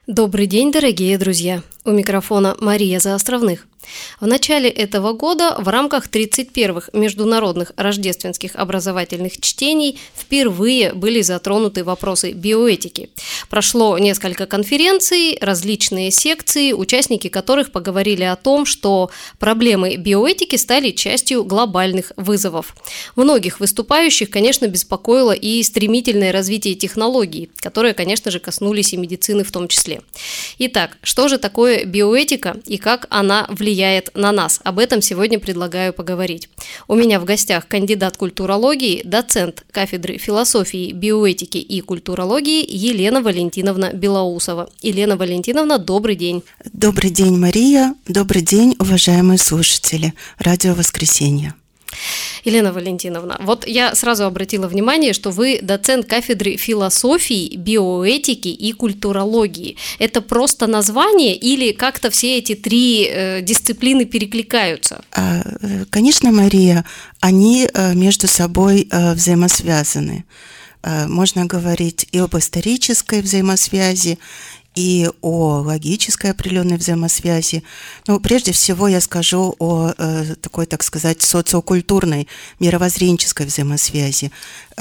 Добрый день, дорогие друзья! У микрофона Мария Заостровных. В начале этого года в рамках 31-х международных рождественских образовательных чтений впервые были затронуты вопросы биоэтики. Прошло несколько конференций, различные секции, участники которых поговорили о том, что проблемы биоэтики стали частью глобальных вызовов. Многих выступающих, конечно, беспокоило и стремительное развитие технологий, которые, конечно же, коснулись и медицины в том числе. Итак, что же такое биоэтика и как она влияет на нас? Об этом сегодня предлагаю поговорить. У меня в гостях кандидат культурологии, доцент кафедры философии, биоэтики и культурологии Елена Валентиновна Белоусова. Елена Валентиновна, добрый день. Добрый день, Мария. Добрый день, уважаемые слушатели Радио Воскресенье. Елена Валентиновна, вот я сразу обратила внимание, что вы доцент кафедры философии, биоэтики и культурологии. Это просто название или как-то все эти три дисциплины перекликаются? Конечно, Мария, они между собой взаимосвязаны. Можно говорить и об исторической взаимосвязи, и о логической определенной взаимосвязи. Но прежде всего я скажу о такой, так сказать, социокультурной, мировоззренческой взаимосвязи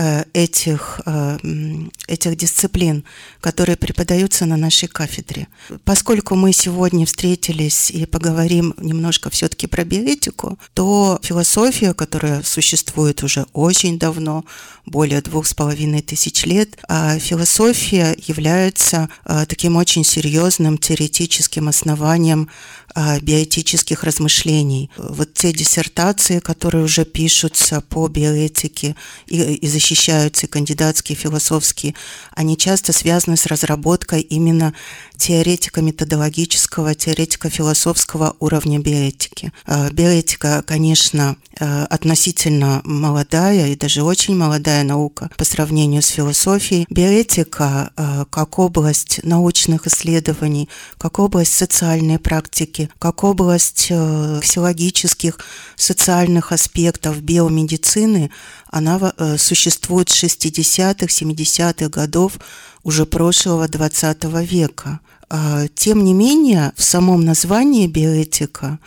этих дисциплин, которые преподаются на нашей кафедре. Поскольку мы сегодня встретились и поговорим немножко все-таки про биоэтику, то философия, которая существует уже очень давно, более 2500 лет, философия является таким очень серьезным теоретическим основанием биоэтических размышлений. Вот те диссертации, которые уже пишутся по биоэтике и защищаются, и кандидатские, философские, они часто связаны с разработкой именно теоретико-методологического, теоретико-философского уровня биоэтики. Биоэтика, конечно, относительно молодая и даже очень молодая наука по сравнению с философией. Биоэтика как область научных исследований, как область социальной практики, как область ксилогических социальных аспектов биомедицины, она существует с 60-х, 70-х годов уже прошлого 20 века. Тем не менее, в самом названии биоэтика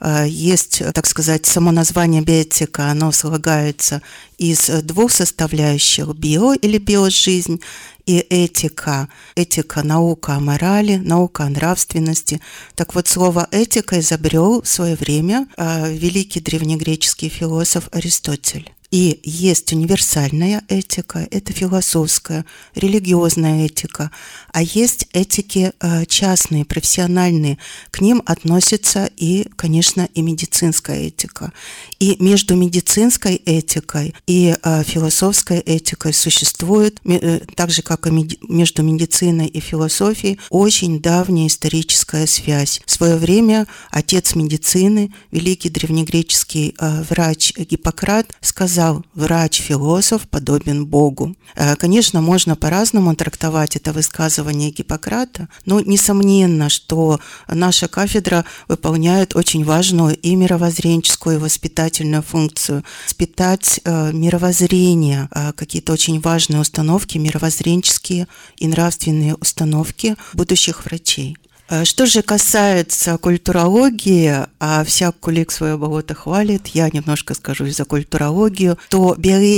есть, так сказать, само название биоэтика, оно слагается из двух составляющих: био или биожизнь и этика. Этика – наука о морали, наука о нравственности. Так вот, слово «этика» изобрел в свое время великий древнегреческий философ Аристотель. И есть универсальная этика, это философская, религиозная этика, а есть этики частные, профессиональные. К ним относится и, конечно, и медицинская этика. И между медицинской этикой и философской этикой существует, так же, как и между медициной и философией, очень давняя историческая связь. В свое время отец медицины, великий древнегреческий врач Гиппократ, сказал: «Врач-философ подобен Богу». Конечно, можно по-разному трактовать это высказывание Гиппократа, но несомненно, что наша кафедра выполняет очень важную и мировоззренческую, и воспитательную функцию. Воспитать мировоззрение, какие-то очень важные установки, мировоззренческие и нравственные установки будущих врачей. Что же касается культурологии, а всяк кулик свое болото хвалит, я немножко скажу за культурологию, то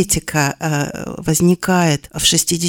биоэтика возникает в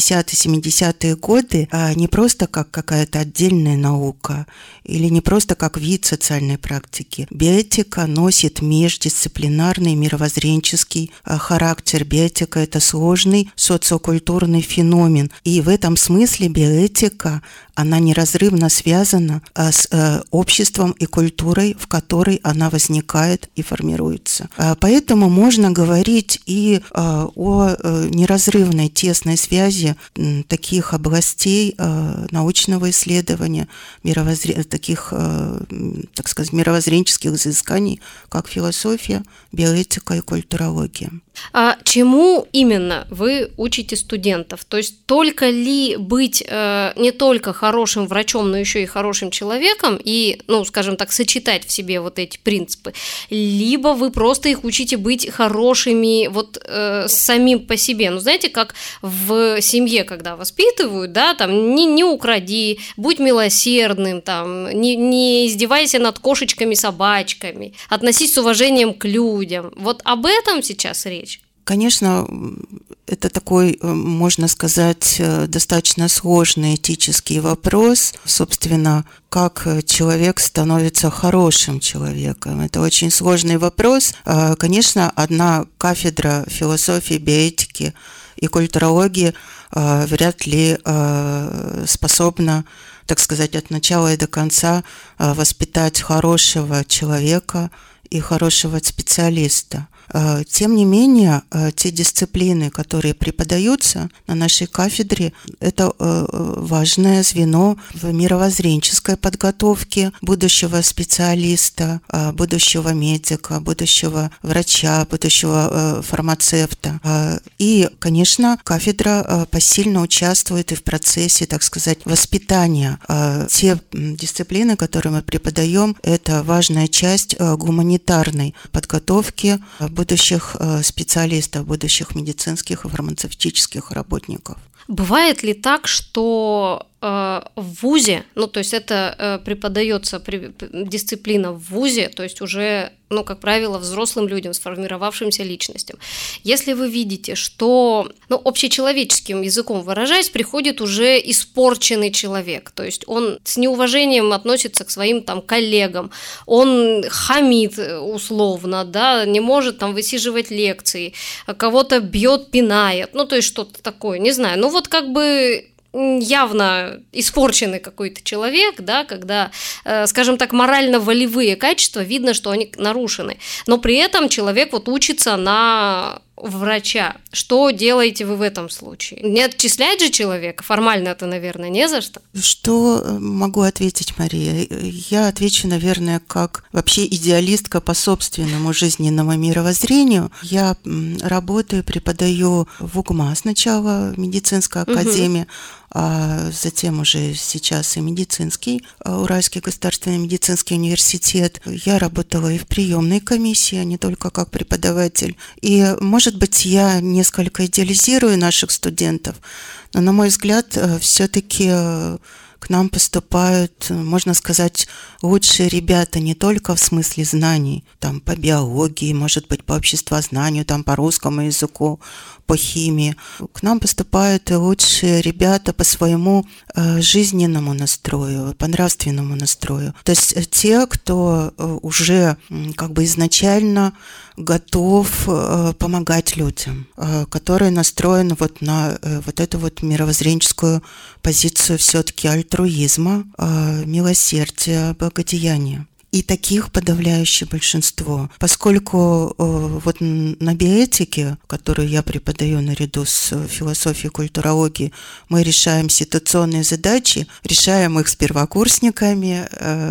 60-70-е годы не просто как какая-то отдельная наука или не просто как вид социальной практики. Биоэтика носит междисциплинарный мировоззренческий характер. Биоэтика – это сложный социокультурный феномен. И в этом смысле биоэтика, она неразрывно связана с обществом и культурой, в которой она возникает и формируется. Поэтому можно говорить и о неразрывной тесной связи таких областей научного исследования, таких, так сказать, мировоззренческих изысканий, как философия, биоэтика и культурология. А чему именно вы учите студентов? То есть только ли быть не только хорошим врачом, но еще и хорошим человеком, и, скажем так, сочетать в себе вот эти принципы, либо вы просто их учите быть хорошими самим по себе. Знаете, как в семье, когда воспитывают, да, там, не укради, будь милосердным, там, не издевайся над кошечками, собачками, относись с уважением к людям. Вот об этом сейчас речь. Конечно, это такой, можно сказать, достаточно сложный этический вопрос, собственно, как человек становится хорошим человеком. Это очень сложный вопрос. Конечно, одна кафедра философии, биоэтики и культурологии вряд ли способна, так сказать, от начала и до конца воспитать хорошего человека и хорошего специалиста. Тем не менее, те дисциплины, которые преподаются на нашей кафедре, это важное звено в мировоззренческой подготовке будущего специалиста, будущего медика, будущего врача, будущего фармацевта. И, конечно, кафедра посильно участвует и в процессе, так сказать, воспитания. Те дисциплины, которые мы преподаем, это важная часть гуманитарной подготовки будущих специалистов, будущих медицинских и фармацевтических работников. Бывает ли так, что в вузе, то есть это преподается дисциплина в вузе, то есть уже, как правило, взрослым людям, сформировавшимся личностям. Если вы видите, что, общечеловеческим языком выражаясь, приходит уже испорченный человек, то есть он с неуважением относится к своим коллегам, он хамит условно, да, не может высиживать лекции, кого-то бьет, пинает, то есть что-то такое, не знаю, явно испорченный какой-то человек, да, когда, скажем так, морально-волевые качества, видно, что они нарушены, но при этом человек учится на врача. Что делаете вы в этом случае? Не отчислять же человека? Формально это, наверное, не за что. Что могу ответить, Мария? Я отвечу, наверное, как вообще идеалистка по собственному жизненному мировоззрению. Я работаю, преподаю в УГМА сначала, в медицинской академии, а затем уже сейчас и медицинский, Уральский государственный медицинский университет. Я работала и в приемной комиссии, а не только как преподаватель. И, может быть, я несколько идеализирую наших студентов, но, на мой взгляд, все-таки к нам поступают, можно сказать, лучшие ребята не только в смысле знаний, по биологии, может быть, по обществознанию, по русскому языку, по химии. К нам поступают и лучшие ребята по своему жизненному настрою, по нравственному настрою. То есть те, кто уже изначально готов помогать людям, который настроен на эту мировоззренческую позицию все-таки альтруизма, милосердия, благодеяния. И таких подавляющее большинство. Поскольку на биоэтике, которую я преподаю наряду с философией, культурологией, мы решаем ситуационные задачи, решаем их с первокурсниками,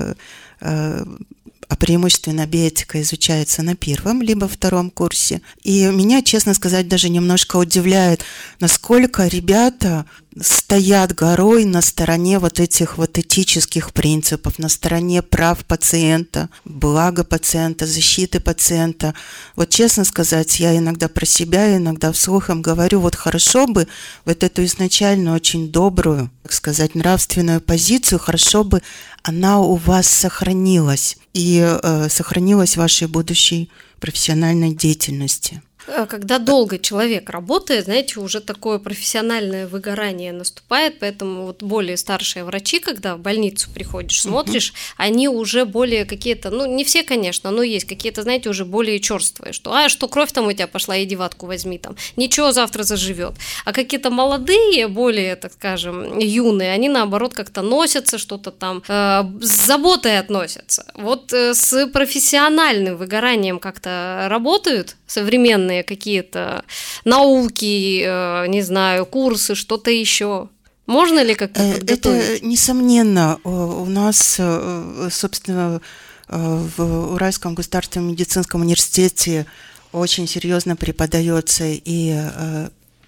а преимущественно биоэтика изучается на первом либо втором курсе. И меня, честно сказать, даже немножко удивляет, насколько ребята стоят горой на стороне этих этических принципов, на стороне прав пациента, блага пациента, защиты пациента. Честно сказать, я иногда про себя, иногда вслух им говорю, хорошо бы эту изначально очень добрую, так сказать, нравственную позицию, хорошо бы она у вас сохранилась и сохранилась в вашей будущей профессиональной деятельности. Когда долго человек работает, знаете, уже такое профессиональное выгорание наступает, поэтому более старшие врачи, когда в больницу приходишь, смотришь, они уже более какие-то, не все, конечно, но есть какие-то, знаете, уже более черствые, что кровь у тебя пошла, иди ватку возьми ничего, завтра заживет. А какие-то молодые, более, так скажем, юные, они наоборот как-то носятся, что-то с заботой относятся. С профессиональным выгоранием как-то работают современные какие-то науки, не знаю, курсы, что-то еще? Можно ли как-то подготовить? Это, несомненно, у нас, собственно, в Уральском государственном медицинском университете очень серьезно преподается и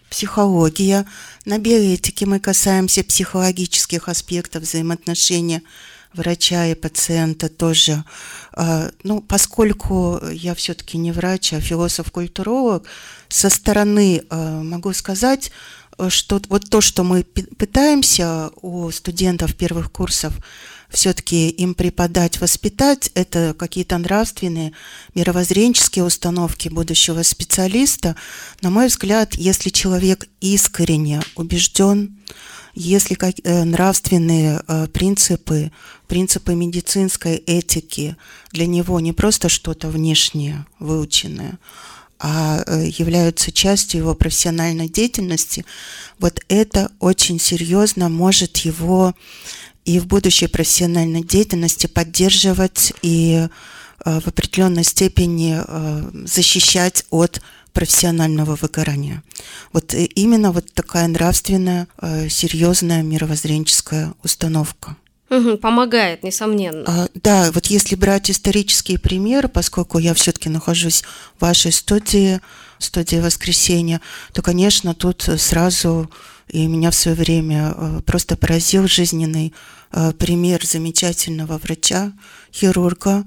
психология. На биоэтике мы касаемся психологических аспектов взаимоотношения врача и пациента тоже. Поскольку я все-таки не врач, а философ-культуролог, со стороны могу сказать, что вот то, что мы пытаемся у студентов первых курсов все-таки им преподать, воспитать, это какие-то нравственные, мировоззренческие установки будущего специалиста. На мой взгляд, если человек искренне убежден, если нравственные принципы медицинской этики для него не просто что-то внешнее, выученное, а являются частью его профессиональной деятельности, вот это очень серьезно может его и в будущей профессиональной деятельности поддерживать и в определенной степени защищать от профессионального выгорания. Вот именно вот такая нравственная, серьезная мировоззренческая установка. Помогает, несомненно. Да, вот если брать исторический пример, поскольку я все-таки нахожусь в вашей студии «Воскресенье», то, конечно, тут сразу и меня в свое время просто поразил жизненный пример замечательного врача, хирурга,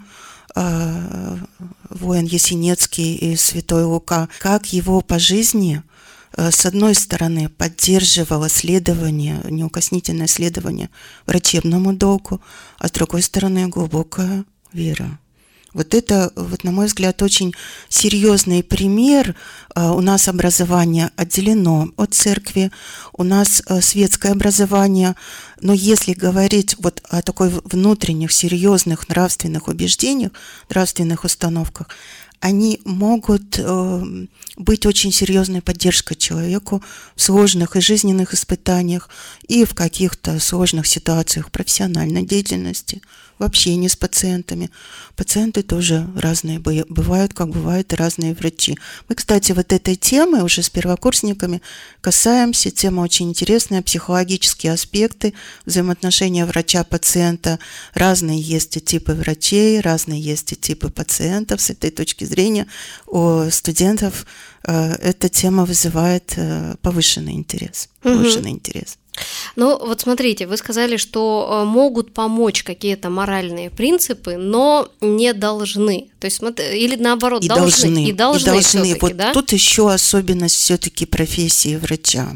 воин Есенинский и святой Лука, как его по жизни с одной стороны поддерживало следование, неукоснительное следование врачебному долгу, а с другой стороны глубокая вера. Вот это, на мой взгляд, очень серьезный пример. У нас образование отделено от церкви, у нас светское образование, но если говорить вот о такой внутренних, серьезных нравственных убеждениях, нравственных установках, они могут быть очень серьезной поддержкой человеку в сложных и жизненных испытаниях и в каких-то сложных ситуациях профессиональной деятельности, в общении с пациентами. Пациенты тоже разные бывают, как бывают и разные врачи. Мы, кстати, вот этой темы уже с первокурсниками касаемся. Тема очень интересная, психологические аспекты взаимоотношения врача-пациента. Разные есть и типы врачей, разные есть и типы пациентов. С этой точки зрения у студентов эта тема вызывает повышенный интерес. Ну, вот смотрите, вы сказали, что могут помочь какие-то моральные принципы, но не должны. То есть, или наоборот, должны. И должны. Вот да? Тут еще особенность все-таки профессии врача.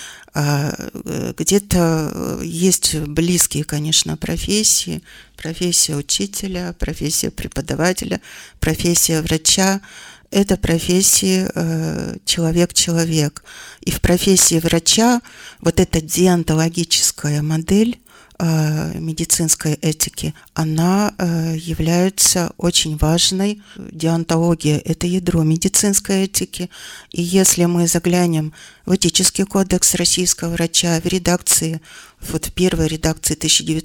Где-то есть близкие, конечно, профессии. Профессия учителя, профессия преподавателя, профессия врача. Это профессии человек-человек. И в профессии врача вот эта деонтологическая модель медицинской этики, она является очень важной. Деонтология – это ядро медицинской этики. И если мы заглянем в этический кодекс российского врача в редакции, вот в первой редакции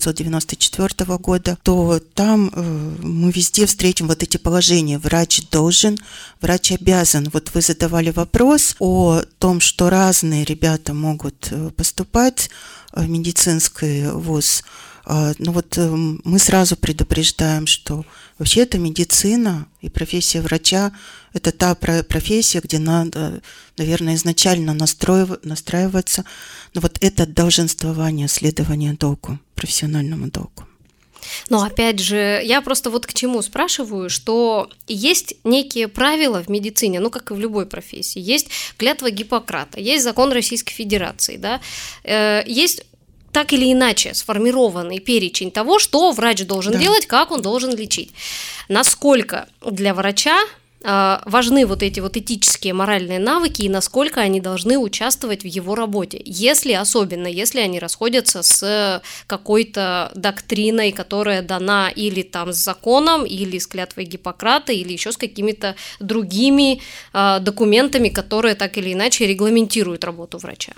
1994 года, то там мы везде встретим вот эти положения. Врач должен, врач обязан. Вот вы задавали вопрос о том, что разные ребята могут поступать в медицинский вуз. Ну вот мы сразу предупреждаем, что вообще это медицина и профессия врача – это та профессия, где надо, наверное, изначально настраиваться на вот это долженствование, следование долгу, профессиональному долгу. Но опять же, я просто вот к чему спрашиваю, что есть некие правила в медицине, ну как и в любой профессии. Есть клятва Гиппократа, есть закон Российской Федерации, да, есть так или иначе сформированный перечень того, что врач должен делать, как он должен лечить. Насколько для врача важны вот эти вот этические, моральные навыки и насколько они должны участвовать в его работе, особенно если они расходятся с какой-то доктриной, которая дана или там с законом, или с клятвой Гиппократа, или еще с какими-то другими документами, которые так или иначе регламентируют работу врача.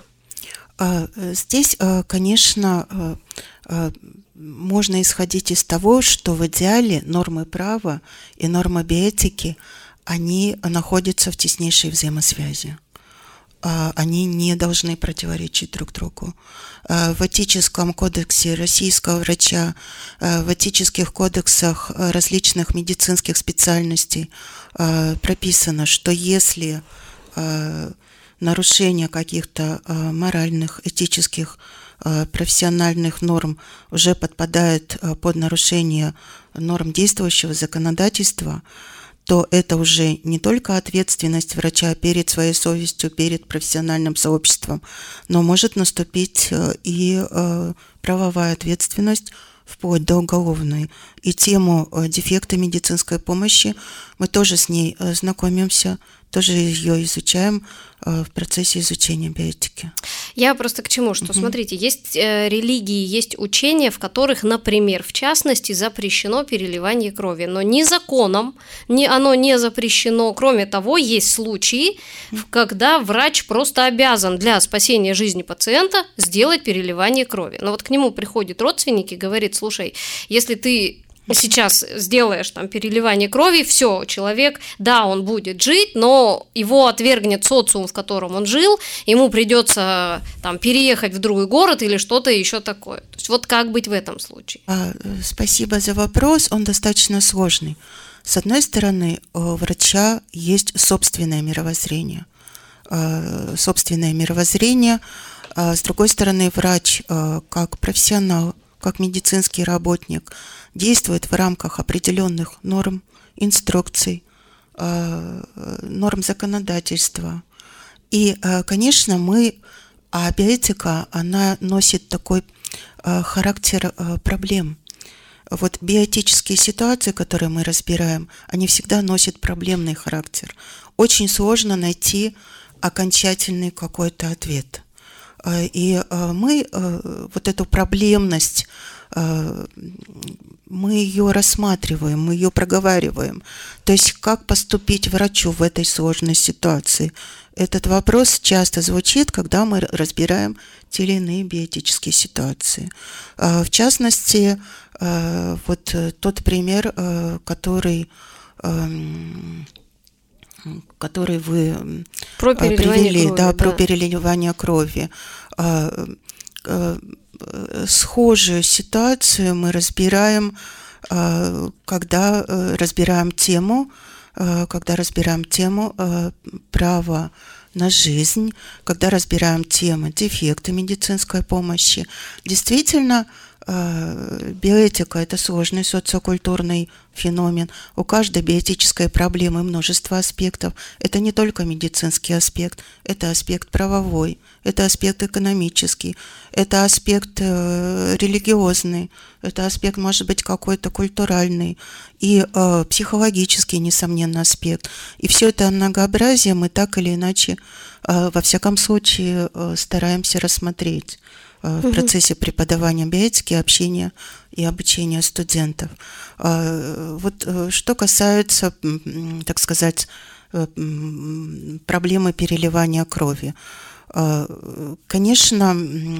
Здесь, конечно, можно исходить из того, что в идеале нормы права и нормы биоэтики, они находятся в теснейшей взаимосвязи. Они не должны противоречить друг другу. В этическом кодексе российского врача, в этических кодексах различных медицинских специальностей прописано, что если нарушение каких-то моральных, этических, профессиональных норм уже подпадает под нарушение норм действующего законодательства, то это уже не только ответственность врача перед своей совестью, перед профессиональным сообществом, но может наступить и правовая ответственность вплоть до уголовной. И тему дефекта медицинской помощи мы тоже с ней знакомимся, тоже ее изучаем в процессе изучения биоэтики. Я просто к чему, что, смотрите, есть религии, есть учения, в которых, например, в частности, запрещено переливание крови, но ни законом, оно не запрещено. Кроме того, есть случаи, когда врач просто обязан для спасения жизни пациента сделать переливание крови. Но вот к нему приходит родственник и говорит: слушай, если ты сейчас сделаешь там переливание крови, все, человек, да, он будет жить, но его отвергнет социум, в котором он жил, ему придется там переехать в другой город или что-то еще такое. То есть вот как быть в этом случае? Спасибо за вопрос, он достаточно сложный. С одной стороны, у врача есть собственное мировоззрение. С другой стороны, врач как профессионал, как медицинский работник, действует в рамках определенных норм, инструкций, норм законодательства. И, конечно, биоэтика, она носит такой характер проблем. Вот биоэтические ситуации, которые мы разбираем, они всегда носят проблемный характер. Очень сложно найти окончательный какой-то ответ. И мы вот эту проблемность, мы ее рассматриваем, мы ее проговариваем. То есть как поступить врачу в этой сложной ситуации? Этот вопрос часто звучит, когда мы разбираем те или иные биоэтические ситуации. В частности, вот тот пример, который вы привели, крови, про переливание крови. Схожую ситуацию мы разбираем, когда разбираем тему права на жизнь, когда разбираем тему дефекта медицинской помощи. Действительно, биоэтика – это сложный социокультурный феномен. У каждой биоэтической проблемы множество аспектов. Это не только медицинский аспект, это аспект правовой, это аспект экономический, это аспект религиозный, это аспект, может быть, какой-то культуральный и психологический, несомненно, аспект. И все это многообразие мы так или иначе, во всяком случае, стараемся рассмотреть в процессе преподавания биоэтики, общения и обучения студентов. Вот что касается, так сказать, проблемы переливания крови. Конечно,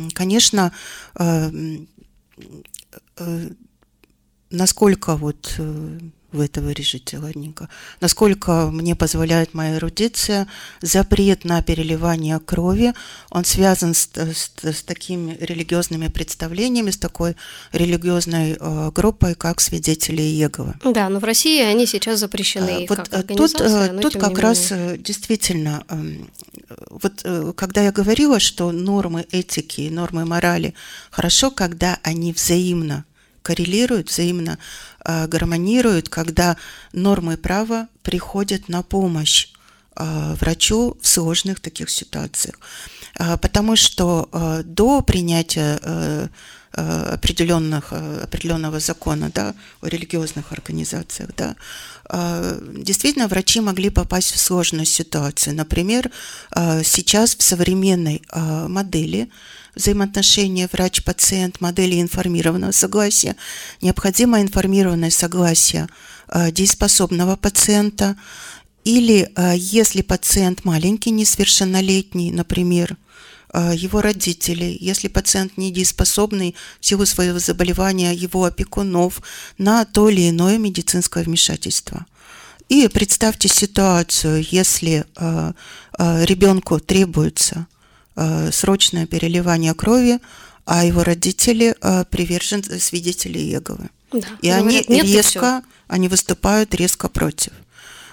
насколько вот вы это вырежете, ладненько. Насколько мне позволяет моя эрудиция, запрет на переливание крови, он связан с такими религиозными представлениями, с такой религиозной группой, как свидетели Иеговы. Да, но в России они сейчас запрещены как организация. Тут как раз действительно, вот когда я говорила, что нормы этики, нормы морали хорошо, когда они взаимно коррелируют, взаимно гармонируют, когда нормы права приходят на помощь врачу в сложных таких ситуациях. Потому что до принятия определенного закона, да, о религиозных организациях, да, действительно врачи могли попасть в сложную ситуацию. Например, сейчас в современной модели взаимоотношения врач-пациент, модели информированного согласия, необходимо информированное согласие дееспособного пациента, или если пациент маленький, несовершеннолетний, например, его родители, если пациент недееспособный в силу своего заболевания, его опекунов, на то или иное медицинское вмешательство. И представьте ситуацию, если ребенку требуется срочное переливание крови, а его родители приверженцы свидетели Иеговы. Да, и они выступают резко против.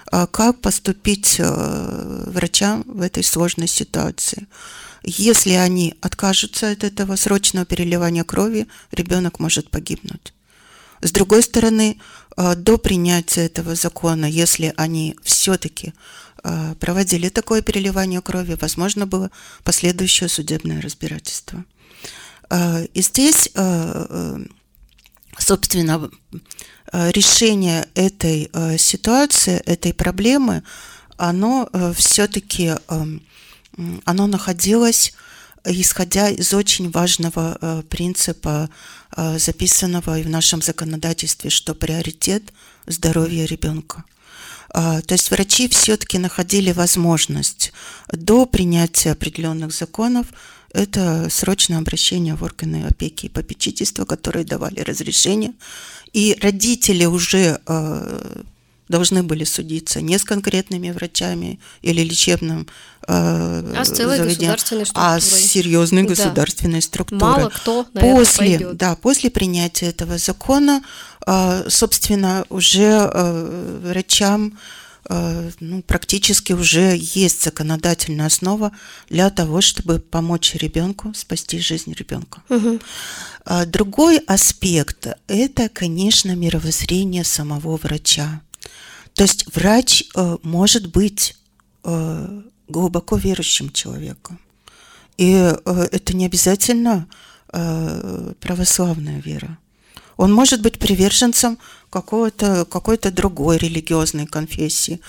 как поступить врачам в этой сложной ситуации. Если они откажутся от этого срочного переливания крови, ребенок может погибнуть. С другой стороны, до принятия этого закона, если они все-таки проводили такое переливание крови, возможно было последующее судебное разбирательство. И здесь, собственно, решение этой ситуации, этой проблемы, оно все-таки оно находилось, исходя из очень важного принципа, записанного и в нашем законодательстве, что приоритет – здоровье ребенка. То есть врачи все-таки находили возможность до принятия определенных законов, это срочное обращение в органы опеки и попечительства, которые давали разрешение, и родители уже должны были судиться не с конкретными врачами или лечебным с целой государственной структурой. А с серьезной государственной структурой. Мало кто на это пойдет. Да, после принятия этого закона, собственно, уже врачам практически уже есть законодательная основа для того, чтобы помочь ребенку, спасти жизнь ребенка. Угу. Другой аспект – это, конечно, мировоззрение самого врача. То есть врач может быть глубоко верующим человеком. И это не обязательно православная вера. Он может быть приверженцем какой-то другой религиозной конфессии,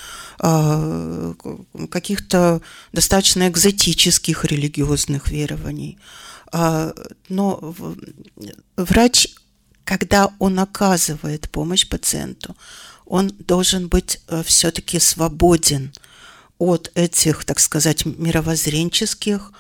каких-то достаточно экзотических религиозных верований. Но врач, когда он оказывает помощь пациенту, он должен быть все-таки свободен от этих, так сказать, мировоззренческих,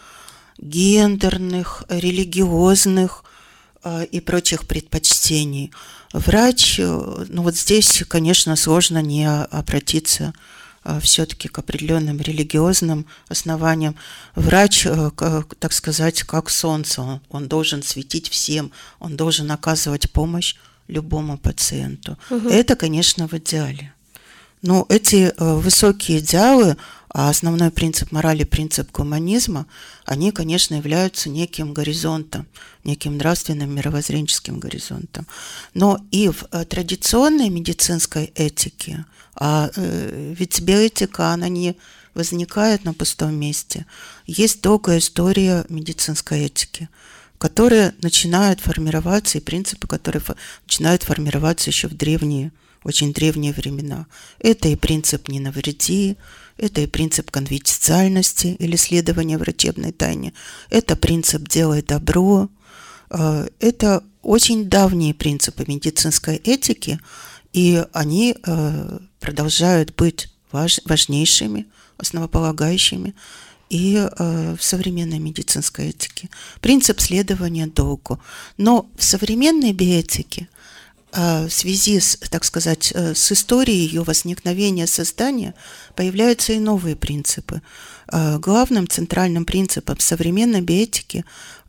гендерных, религиозных и прочих предпочтений. Врач, вот здесь, конечно, сложно не обратиться все-таки к определенным религиозным основаниям. Врач, так сказать, как солнце, он должен светить всем, он должен оказывать помощь любому пациенту. Угу. Это, конечно, в идеале. Но эти высокие идеалы, а основной принцип морали, принцип гуманизма, они, конечно, являются неким горизонтом, неким нравственным, мировоззренческим горизонтом. Но и в традиционной медицинской этике, ведь биоэтика, она не возникает на пустом месте, есть долгая история медицинской этики, которые начинают формироваться, и принципы, которые начинают формироваться еще в древние, очень древние времена. Это и принцип «не навреди», это и принцип конфиденциальности или следования врачебной тайне, это принцип «делай добро». Это очень давние принципы медицинской этики, и они продолжают быть важнейшими, основополагающими и в современной медицинской этике. Принцип следования долгу. Но в современной биоэтике в связи с, так сказать, с историей ее возникновения, создания, появляются и новые принципы. Главным центральным принципом современной биоэтики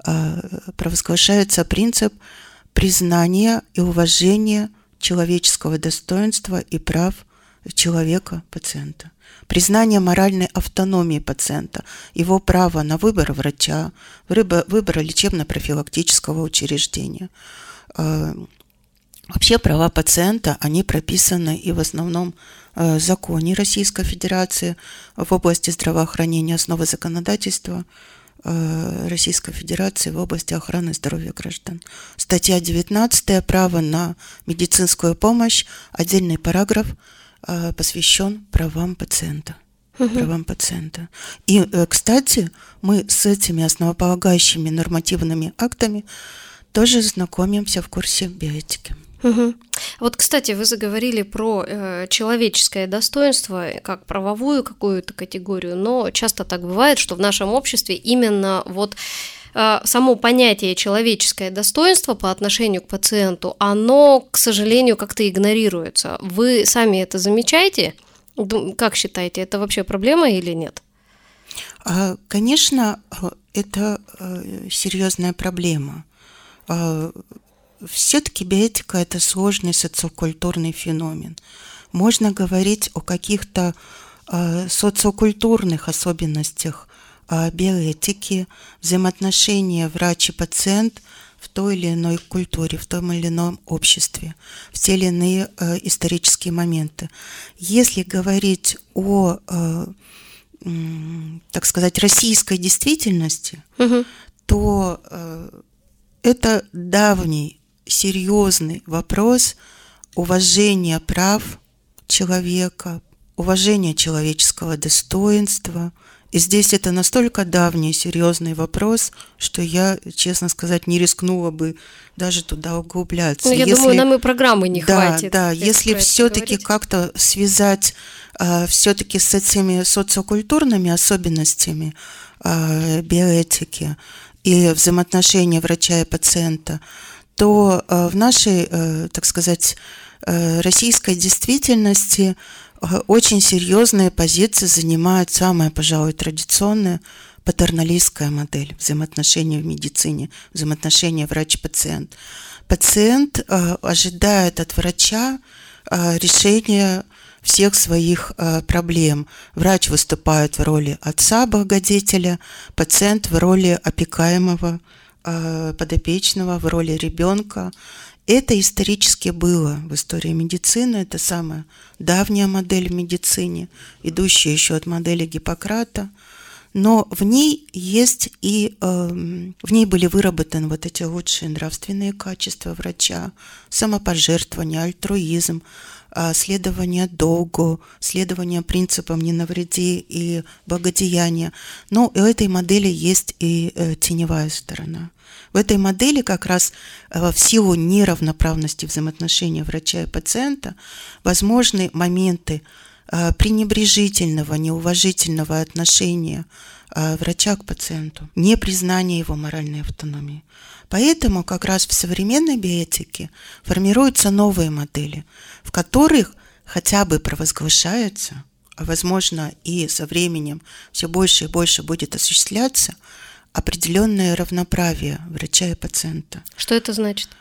провозглашается принцип признания и уважения человеческого достоинства и прав человека, пациента. Признание моральной автономии пациента, его права на выбор врача, выбора лечебно-профилактического учреждения. Вообще права пациента, они прописаны и в основном законе Российской Федерации в области здравоохранения, основы законодательства Российской Федерации в области охраны здоровья граждан. Статья 19 «Право на медицинскую помощь», отдельный параграф посвящен правам пациента. Правам пациента. И, кстати, мы с этими основополагающими нормативными актами тоже знакомимся в курсе биоэтики. Угу. Вот, кстати, вы заговорили про человеческое достоинство как правовую какую-то категорию, но часто так бывает, что в нашем обществе именно вот само понятие человеческое достоинство по отношению к пациенту, оно, к сожалению, как-то игнорируется. Вы сами это замечаете? Как считаете, это вообще проблема или нет? Конечно, это серьезная проблема. Все-таки биоэтика – это сложный социокультурный феномен. можно говорить о каких-то социокультурных особенностях биоэтики, взаимоотношения врач и пациент в той или иной культуре, в том или ином обществе, в те или иные исторические моменты. Если говорить о, так сказать, российской действительности, то это давний, серьезный вопрос уважения прав человека, уважения человеческого достоинства. И здесь это настолько давний, серьезный вопрос, что я, честно сказать, не рискнула бы даже туда углубляться. Ну, я думаю, нам и программы не хватит. Да, если все-таки как-то связать все-таки с этими социокультурными особенностями биоэтики и взаимоотношения врача и пациента, то в нашей, так сказать, российской действительности очень серьезные позиции занимает самая, пожалуй, традиционная патерналистская модель взаимоотношений в медицине, взаимоотношения врач-пациент. Пациент ожидает от врача решения всех своих проблем. Врач выступает в роли отца-благодетеля, пациент в роли опекаемого подопечного, в роли ребенка. Это исторически было в истории медицины, это самая давняя модель в медицине, идущая еще от модели Гиппократа, но в ней есть и в ней были выработаны вот эти лучшие нравственные качества врача: самопожертвование, альтруизм, следование долгу, следование принципам «не навреди» и благодеяния. Но у этой модели есть и теневая сторона. В этой модели как раз в силу неравноправности взаимоотношений врача и пациента возможны моменты пренебрежительного, неуважительного отношения врача к пациенту, непризнание его моральной автономии. Поэтому как раз в современной биоэтике формируются новые модели, в которых хотя бы провозглашается, а возможно и со временем все больше и больше будет осуществляться, определенное равноправие врача и пациента. Что это значит?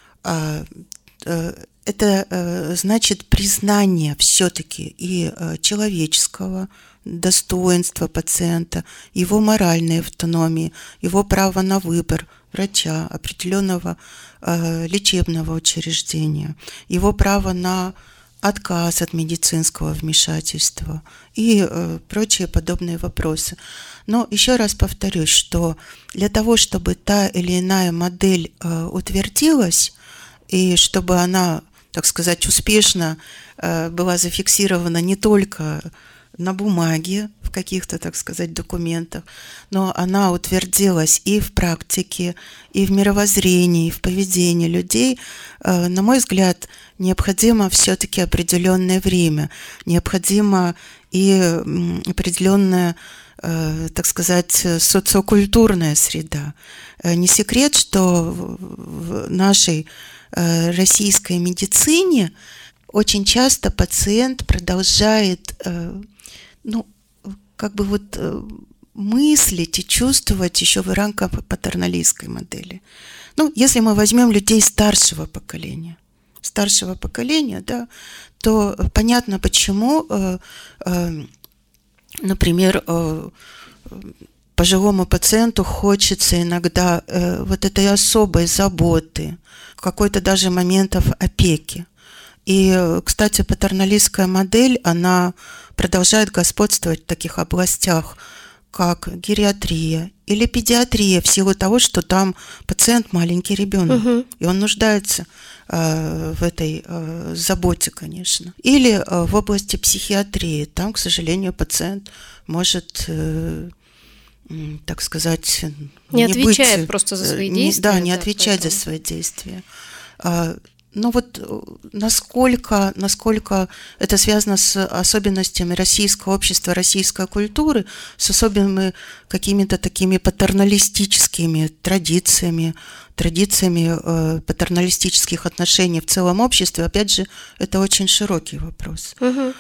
Это значит признание все-таки и человеческого достоинства пациента, его моральной автономии, его права на выбор врача, определенного лечебного учреждения, его право на отказ от медицинского вмешательства и прочие подобные вопросы. Но еще раз повторюсь, что для того, чтобы та или иная модель утвердилась, и чтобы она, так сказать, успешно была зафиксирована не только на бумаге, в каких-то, так сказать, документах, но она утвердилась и в практике, и в мировоззрении, и в поведении людей, на мой взгляд, необходимо все-таки определенное время, необходимо и определенная, так сказать, социокультурная среда. Не секрет, что в нашей российской медицине очень часто пациент продолжает, мыслить и чувствовать еще в рамках патерналистской модели. Если мы возьмем людей старшего поколения, да, то понятно, почему, например, пожилому пациенту хочется иногда вот этой особой заботы, какой-то даже моментов опеки. И, кстати, патерналистская модель, она продолжает господствовать в таких областях, как гериатрия или педиатрия, в силу того, что там пациент маленький ребенок, и он нуждается в этой заботе, конечно. Или в области психиатрии, там, к сожалению, пациент может, так сказать, не отвечает просто за свои действия. Не отвечать за свои действия. Насколько это связано с особенностями российского общества, российской культуры, с особенными какими-то такими патерналистическими традициями патерналистических отношений в целом обществе, опять же, это очень широкий вопрос.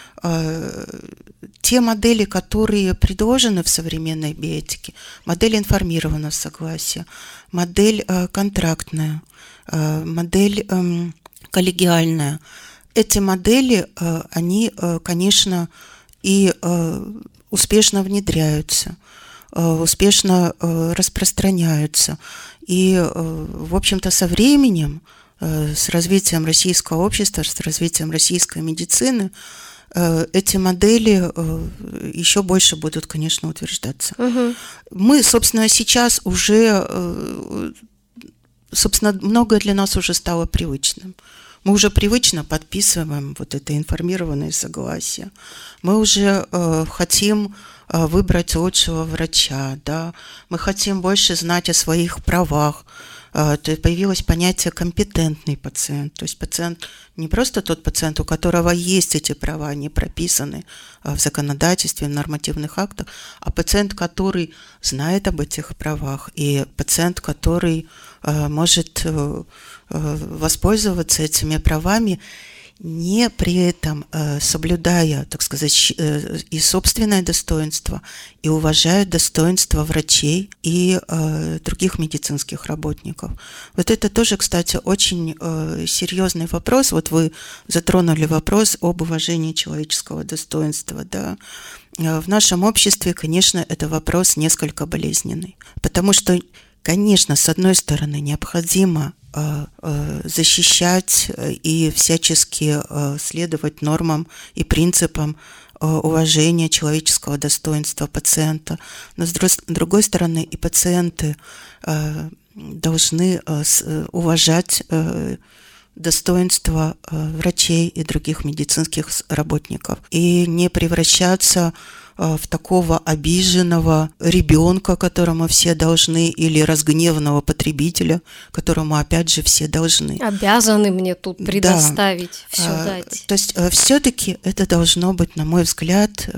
Те модели, которые предложены в современной биоэтике, модель информированного согласия, модель контрактная, модель коллегиальная, эти модели, они, конечно, и успешно внедряются, успешно распространяются. И, в общем-то, со временем, с развитием российского общества, с развитием российской медицины, эти модели еще больше будут, конечно, утверждаться. Мы, собственно, сейчас уже, собственно, многое для нас уже стало привычным. Мы уже привычно подписываем вот это информированное согласие. Мы уже хотим выбрать лучшего врача, да? Мы хотим больше знать о своих правах. То есть появилось понятие «компетентный пациент». То есть пациент не просто тот пациент, у которого есть эти права, они прописаны в законодательстве, в нормативных актах, а пациент, который знает об этих правах, и пациент, который может воспользоваться этими правами, не при этом соблюдая, так сказать, и собственное достоинство, и уважая достоинство врачей и других медицинских работников. Вот это тоже, кстати, очень серьезный вопрос. Вот вы затронули вопрос об уважении человеческого достоинства, да. В нашем обществе, конечно, это вопрос несколько болезненный, потому что, конечно, с одной стороны, необходимо защищать и всячески следовать нормам и принципам уважения человеческого достоинства пациента. Но с другой стороны, и пациенты должны уважать достоинство врачей и других медицинских работников и не превращаться в такого обиженного ребенка, которому все должны, или разгневанного потребителя, которому, опять же, все должны. Обязаны мне тут предоставить, все дать. То есть все-таки это должно быть, на мой взгляд,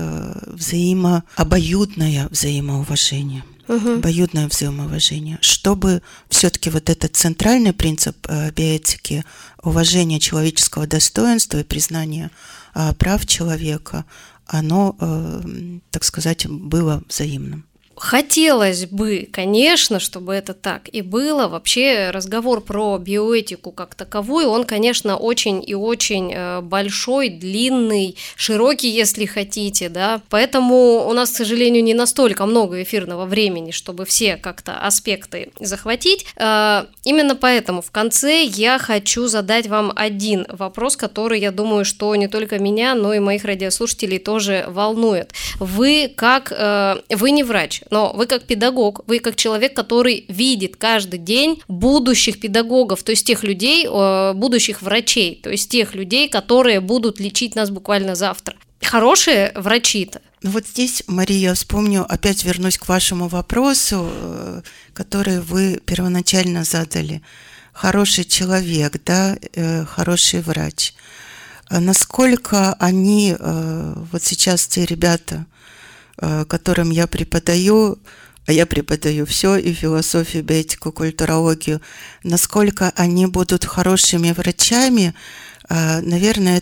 обоюдное взаимоуважение. Обоюдное взаимоуважение, чтобы все-таки вот этот центральный принцип биоэтики, уважение человеческого достоинства и признание прав человека, оно, так сказать, было взаимным. Хотелось бы, конечно, чтобы это так и было. Вообще разговор про биоэтику как таковую, он, конечно, очень и очень большой, длинный, широкий, если хотите, да. Поэтому у нас, к сожалению, не настолько много эфирного времени, чтобы все как-то аспекты захватить. Именно поэтому в конце я хочу задать вам один вопрос, который, я думаю, что не только меня, но и моих радиослушателей тоже волнует. Вы не врач, но вы как педагог, вы как человек, который видит каждый день будущих педагогов, то есть тех людей, будущих врачей, то есть тех людей, которые будут лечить нас буквально завтра. Хорошие врачи-то. Ну вот здесь, Мария, опять вернусь к вашему вопросу, который вы первоначально задали. Хороший человек, да, хороший врач. Насколько они, вот сейчас те ребята, которым я преподаю, а я преподаю все, и философию, биоэтику, культурологию, насколько они будут хорошими врачами, наверное,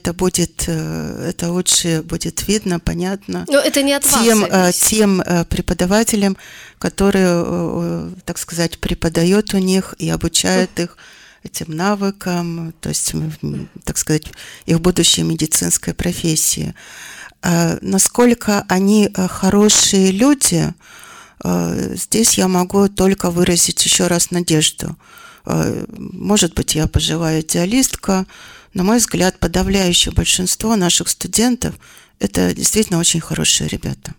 это лучше будет видно, понятно. Но это не от вас тем преподавателям, которые, так сказать, преподают у них и обучают их этим навыкам, то есть, так сказать, их будущей медицинской профессии. Насколько они хорошие люди, здесь я могу только выразить еще раз надежду. Может быть, я пожилая идеалистка, на мой взгляд, подавляющее большинство наших студентов – это действительно очень хорошие ребята.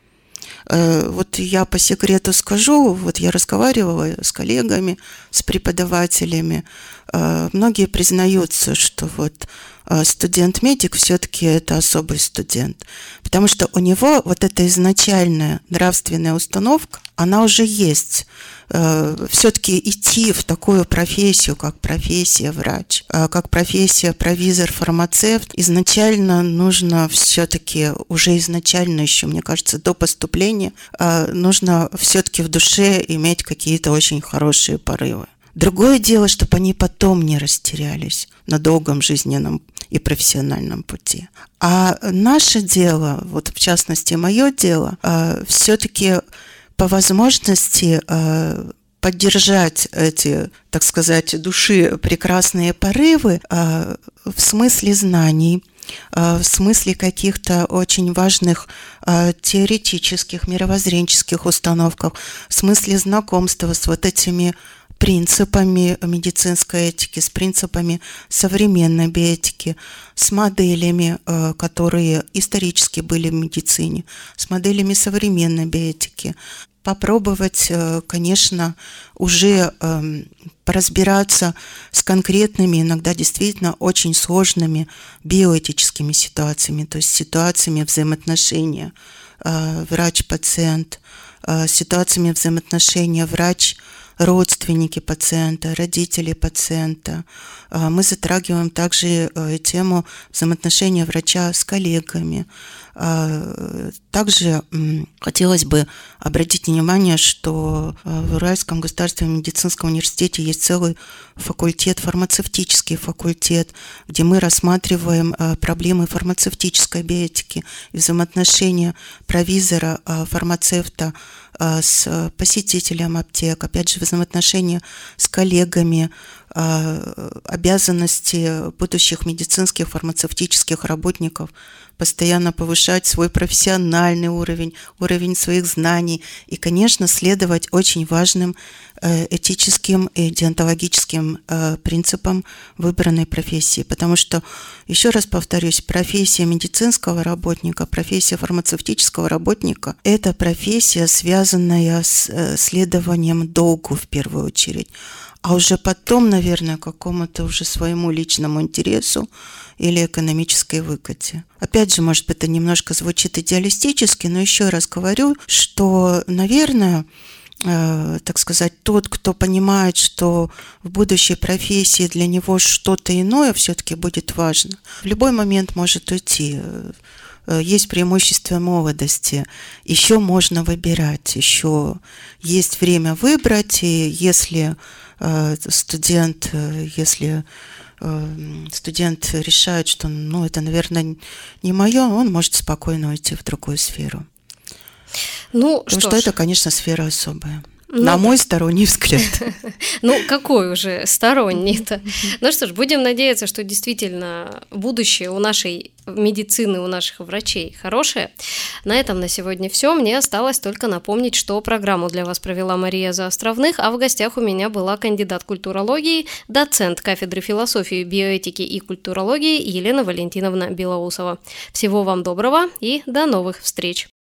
Вот я по секрету скажу, вот я разговаривала с коллегами, с преподавателями, многие признаются, что вот студент-медик все-таки это особый студент, потому что у него вот эта изначальная нравственная установка, она уже есть. Все-таки идти в такую профессию, как профессия врач, как профессия провизор-фармацевт, изначально нужно все-таки, уже изначально еще, мне кажется, до поступления, нужно все-таки в душе иметь какие-то очень хорошие порывы. Другое дело, чтобы они потом не растерялись на долгом жизненном и профессиональном пути. А наше дело, вот в частности мое дело, все-таки по возможности поддержать эти, так сказать, души прекрасные порывы в смысле знаний, в смысле каких-то очень важных теоретических, мировоззренческих установок, в смысле знакомства с вот этими принципами медицинской этики, с принципами современной биоэтики, с моделями, которые исторически были в медицине, с моделями современной биоэтики. Попробовать, конечно, уже поразбираться с конкретными, иногда действительно очень сложными биоэтическими ситуациями, то есть ситуациями взаимоотношения врач-пациент, ситуациями взаимоотношения врач-родственники пациента, родители пациента. Мы затрагиваем также тему взаимоотношения врача с коллегами. Также хотелось бы обратить внимание, что в Уральском государственном медицинском университете есть целый факультет, фармацевтический факультет, где мы рассматриваем проблемы фармацевтической биоэтики и взаимоотношения провизора, фармацевта с посетителем аптек, опять же, взаимоотношения с коллегами, обязанности будущих медицинских фармацевтических работников постоянно повышать свой профессиональный уровень, уровень своих знаний и, конечно, следовать очень важным этическим и деонтологическим принципам выбранной профессии. Потому что, еще раз повторюсь, профессия медицинского работника, профессия фармацевтического работника – это профессия, связанная с следованием долгу в первую очередь, а уже потом, наверное, какому-то уже своему личному интересу или экономической выгоде. Опять же, может быть, это немножко звучит идеалистически, но еще раз говорю, что, наверное, так сказать, тот, кто понимает, что в будущей профессии для него что-то иное все-таки будет важно, в любой момент может уйти. Есть преимущество молодости, еще можно выбирать, еще есть время выбрать, и если студент решает, что это, наверное, не мое, он может спокойно уйти в другую сферу. Потому что это, конечно, сфера особая. На мой сторонний взгляд. Какой уже сторонний-то? Ну что ж, будем надеяться, что действительно будущее у нашей медицины, у наших врачей хорошее. На этом на сегодня все. Мне осталось только напомнить, что программу для вас провела Мария Заостровных, а в гостях у меня была кандидат культурологии, доцент кафедры философии, биоэтики и культурологии Елена Валентиновна Белоусова. Всего вам доброго и до новых встреч!